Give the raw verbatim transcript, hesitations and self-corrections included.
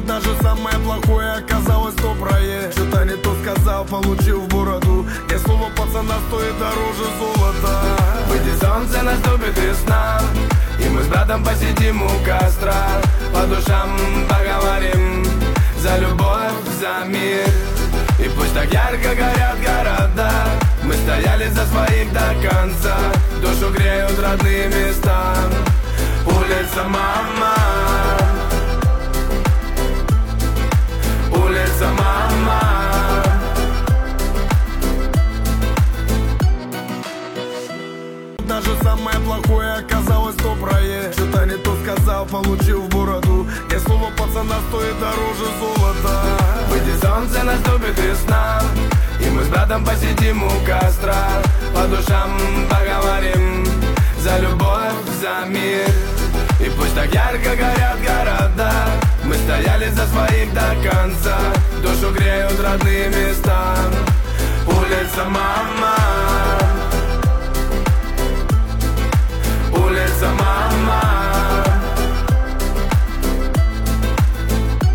Даже самое плохое оказалось доброе. Что-то не то сказал, получил в бороду. И слово пацана стоит дороже золота. Выйдет солнце, наступит весна, и мы с братом посидим у костра. По душам поговорим, за любовь, за мир. И пусть так ярко горят города, мы стояли за своих до конца. Душу греют родные места. Улица, мама, улица, мама. Даже самое плохое оказалось доброе. Что-то не то сказал, получил в бороду. И слово пацана стоит дороже золота. Выйдет солнце, наступит весна, и мы с братом посидим у костра. По душам поговорим, за любовь, за мир. И пусть так ярко горят города, мы стояли за своих до конца. Душу греют родные места. Улица, мама,